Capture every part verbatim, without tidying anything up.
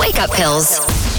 Wake up pills.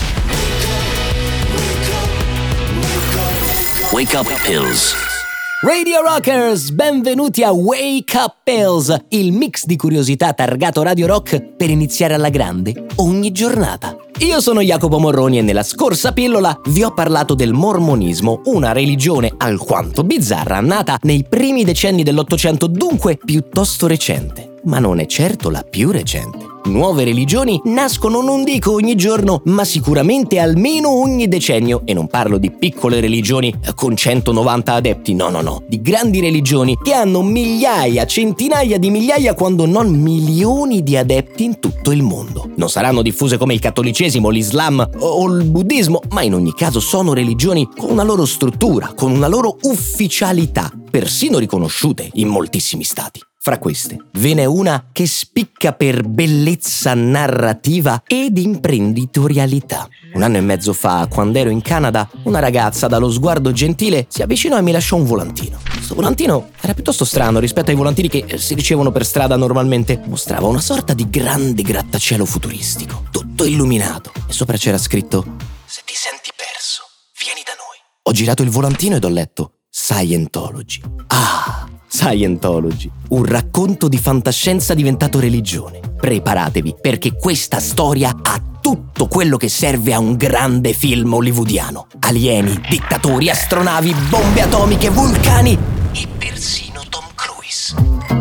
Wake up pills. Radio Rockers, benvenuti a Wake Up Pills, il mix di curiosità targato Radio Rock per iniziare alla grande ogni giornata. Io sono Jacopo Morroni e nella scorsa pillola vi ho parlato del mormonismo, una religione alquanto bizzarra nata nei primi decenni dell'Ottocento, dunque piuttosto recente, ma non è certo la più recente. Nuove religioni nascono non dico ogni giorno, ma sicuramente almeno ogni decennio, e non parlo di piccole religioni con centonovanta adepti, no no no, di grandi religioni che hanno migliaia, centinaia di migliaia, quando non milioni di adepti in tutto il mondo. Non saranno diffuse come il cattolicesimo, l'Islam o il buddismo, ma in ogni caso sono religioni con una loro struttura, con una loro ufficialità, persino riconosciute in moltissimi stati. Fra queste, ve n'è una che spicca per bellezza narrativa ed imprenditorialità. Un anno e mezzo fa, quando ero in Canada, una ragazza dallo sguardo gentile si avvicinò e mi lasciò un volantino. Questo volantino era piuttosto strano rispetto ai volantini che si ricevono per strada normalmente. Mostrava una sorta di grande grattacielo futuristico, tutto illuminato, e sopra c'era scritto: "Se ti senti perso, vieni da noi". Ho girato il volantino ed ho letto Scientology. Ah! Scientology, un racconto di fantascienza diventato religione. Preparatevi, perché questa storia ha tutto quello che serve a un grande film hollywoodiano. Alieni, dittatori, astronavi, bombe atomiche, vulcani e persino Tom Cruise.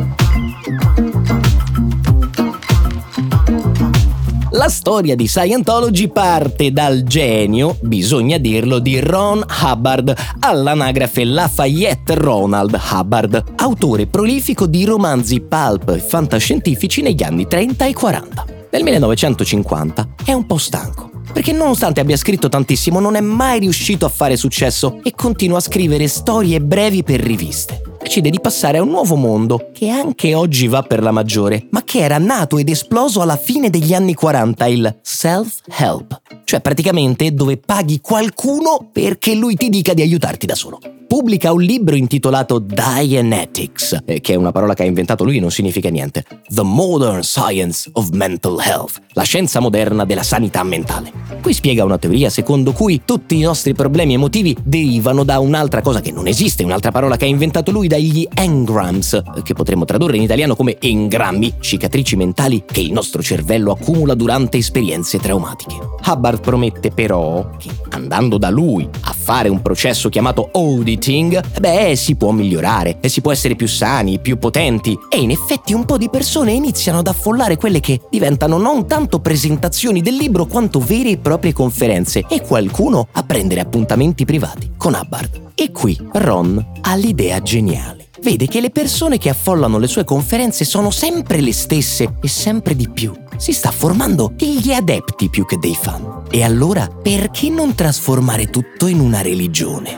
La storia di Scientology parte dal genio, bisogna dirlo, di Ron Hubbard, all'anagrafe Lafayette Ronald Hubbard, autore prolifico di romanzi pulp e fantascientifici negli anni trenta e quaranta. Nel millenovecentocinquanta è un po' stanco, perché nonostante abbia scritto tantissimo non è mai riuscito a fare successo e continua a scrivere storie brevi per riviste. Decide di passare a un nuovo mondo che anche oggi va per la maggiore, ma che era nato ed esploso alla fine degli anni quaranta, il self-help, cioè praticamente dove paghi qualcuno perché lui ti dica di aiutarti da solo. Pubblica un libro intitolato Dianetics, che è una parola che ha inventato lui e non significa niente. The Modern Science of Mental Health, la scienza moderna della sanità mentale. Qui spiega una teoria secondo cui tutti i nostri problemi emotivi derivano da un'altra cosa che non esiste, un'altra parola che ha inventato lui, dagli engrams, che potremmo tradurre in italiano come engrammi, cicatrici mentali che il nostro cervello accumula durante esperienze traumatiche. Hubbard promette però che andando da lui a fare un processo chiamato auditing, beh, si può migliorare e si può essere più sani, più potenti, e in effetti un po' di persone iniziano ad affollare quelle che diventano non tanto presentazioni del libro quanto vere e proprie conferenze, e qualcuno a prendere appuntamenti privati con Hubbard. E qui Ron ha l'idea geniale. Vede che le persone che affollano le sue conferenze sono sempre le stesse e sempre di più. Si sta formando degli adepti più che dei fan. E allora perché non trasformare tutto in una religione?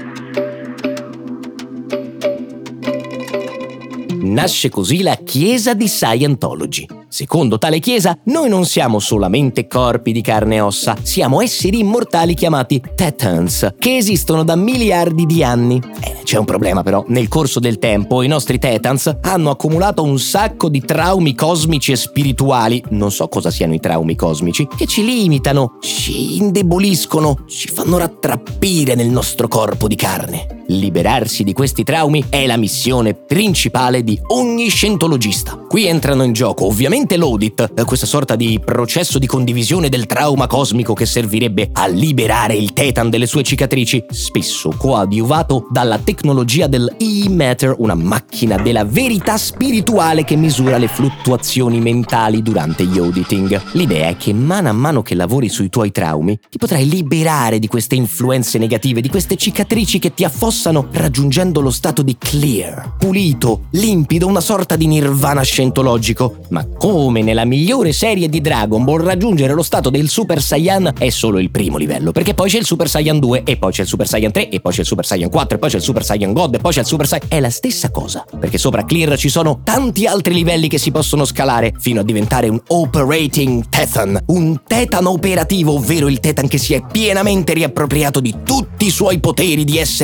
Nasce così la Chiesa di Scientology. Secondo tale chiesa, noi non siamo solamente corpi di carne e ossa, siamo esseri immortali chiamati Thetans, che esistono da miliardi di anni. Eh, c'è un problema però, nel corso del tempo i nostri Thetans hanno accumulato un sacco di traumi cosmici e spirituali, non so cosa siano i traumi cosmici, che ci limitano, ci indeboliscono, ci fanno rattrappire nel nostro corpo di carne. Liberarsi di questi traumi è la missione principale di ogni scientologista. Qui entrano in gioco ovviamente l'audit, questa sorta di processo di condivisione del trauma cosmico che servirebbe a liberare il Thetan delle sue cicatrici, spesso coadiuvato dalla tecnologia del E-Matter, una macchina della verità spirituale che misura le fluttuazioni mentali durante gli auditing. L'idea è che mano a mano che lavori sui tuoi traumi ti potrai liberare di queste influenze negative, di queste cicatrici che ti affossano, raggiungendo lo stato di clear, pulito, limpido, una sorta di nirvana scientologico. Ma come nella migliore serie di Dragon Ball, raggiungere lo stato del Super Saiyan è solo il primo livello, perché poi c'è il Super Saiyan due, e poi c'è il Super Saiyan tre, e poi c'è il Super Saiyan quattro, e poi c'è il Super Saiyan God, e poi c'è il Super Saiyan... È la stessa cosa, perché sopra Clear ci sono tanti altri livelli che si possono scalare fino a diventare un Operating Thetan, un Thetan operativo, ovvero il Thetan che si è pienamente riappropriato di tutti i suoi poteri di essere immortale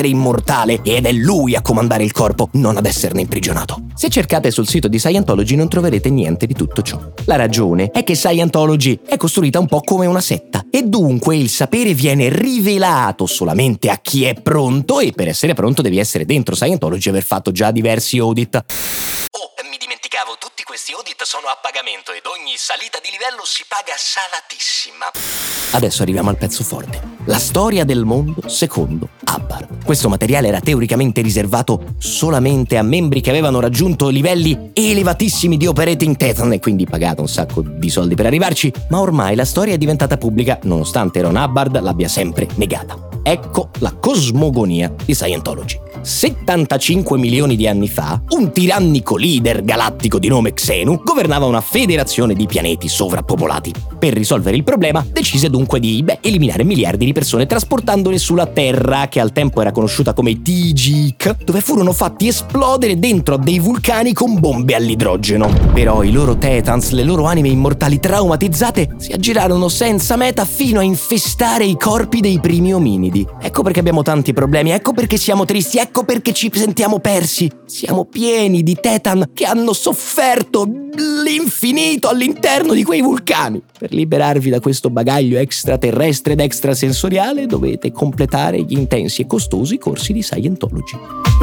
immortale ed è lui a comandare il corpo, non ad esserne imprigionato. Se cercate sul sito di Scientology non troverete niente di tutto ciò. La ragione è che Scientology è costruita un po' come una setta e dunque il sapere viene rivelato solamente a chi è pronto, e per essere pronto devi essere dentro Scientology e aver fatto già diversi audit. Oh, mi dimenticavo, tutti questi audit sono a pagamento ed ogni salita di livello si paga salatissima. Adesso arriviamo al pezzo forte. La storia del mondo secondo Hubbard. Questo materiale era teoricamente riservato solamente a membri che avevano raggiunto livelli elevatissimi di operating Thetan e quindi pagato un sacco di soldi per arrivarci, ma ormai la storia è diventata pubblica nonostante Ron Hubbard l'abbia sempre negata. Ecco la cosmogonia di Scientology. settantacinque milioni di anni fa, un tirannico leader galattico di nome Xenu governava una federazione di pianeti sovrappopolati. Per risolvere il problema, decise dunque di beh, eliminare miliardi di persone trasportandole sulla Terra, che al tempo era conosciuta come T-Geek, dove furono fatti esplodere dentro dei vulcani con bombe all'idrogeno. Però i loro Thetans, le loro anime immortali traumatizzate, si aggirarono senza meta fino a infestare i corpi dei primi ominidi. Ecco perché abbiamo tanti problemi, ecco perché siamo tristi, ecco perché ci sentiamo persi. Siamo pieni di Thetan che hanno sofferto l'infinito all'interno di quei vulcani. Per liberarvi da questo bagaglio extraterrestre ed extrasensoriale dovete completare gli intensi e costosi corsi di Scientology.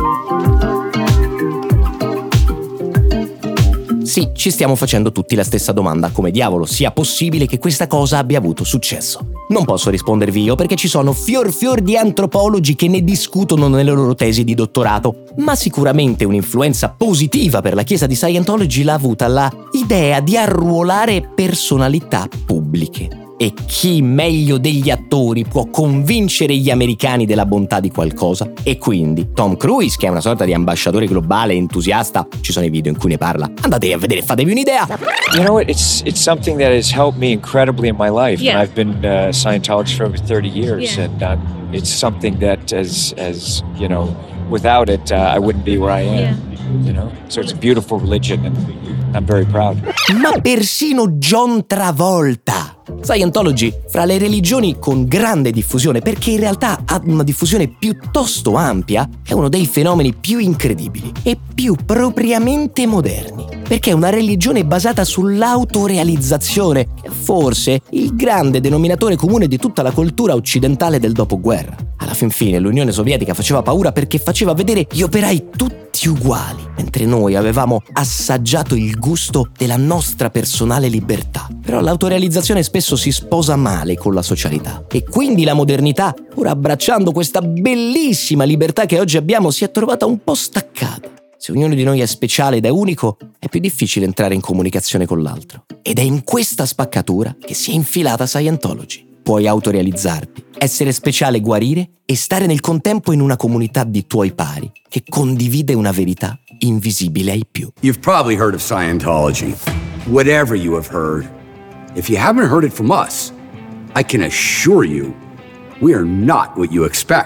Sì, ci stiamo facendo tutti la stessa domanda: come diavolo sia possibile che questa cosa abbia avuto successo? Non posso rispondervi io perché ci sono fior fior di antropologi che ne discutono nelle loro tesi di dottorato, ma sicuramente un'influenza positiva per la chiesa di Scientology l'ha avuta la idea di arruolare personalità pubbliche. E chi meglio degli attori può convincere gli americani della bontà di qualcosa? E quindi Tom Cruise, che è una sorta di ambasciatore globale entusiasta, ci sono i video in cui ne parla, andate a vedere, fatevi un'idea. You know, it's it's something that has helped me incredibly in my life. Yeah. And I've been uh, Scientologist for over thirty years, Yeah. and um, it's something that, as as you know, without it, uh, I wouldn't be where I am. Yeah. You know, so it's a beautiful religion, and I'm very proud. Ma persino John Travolta! Scientology, fra le religioni con grande diffusione, perché in realtà ha una diffusione piuttosto ampia, è uno dei fenomeni più incredibili e più propriamente moderni, perché è una religione basata sull'autorealizzazione, che è forse il grande denominatore comune di tutta la cultura occidentale del dopoguerra. Alla fin fine l'Unione Sovietica faceva paura perché faceva vedere gli operai tutti uguali, mentre noi avevamo assaggiato il gusto della nostra personale libertà. Però l'autorealizzazione spesso si sposa male con la socialità e quindi la modernità, pur abbracciando questa bellissima libertà che oggi abbiamo, si è trovata un po' staccata. Se ognuno di noi è speciale ed è unico, è più difficile entrare in comunicazione con l'altro. Ed è in questa spaccatura che si è infilata Scientology. Puoi autorealizzarti, essere speciale e guarire e stare nel contempo in una comunità di tuoi pari che condivide una verità invisibile ai più. You've probably heard of Scientology. Whatever you have heard, if you haven't heard it from us, I can assure you, we are not what you expect.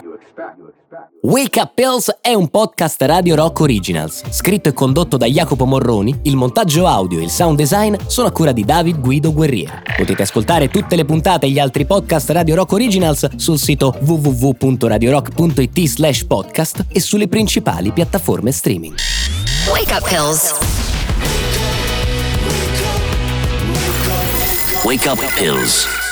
Wake Up Pills è un podcast Radio Rock Originals, scritto e condotto da Jacopo Morroni. Il montaggio audio e il sound design sono a cura di David Guido Guerriero. Potete ascoltare tutte le puntate e gli altri podcast Radio Rock Originals sul sito w w w punto radio rock punto i t slash podcast e sulle principali piattaforme streaming. Wake Up Pills. Wake Up Pills.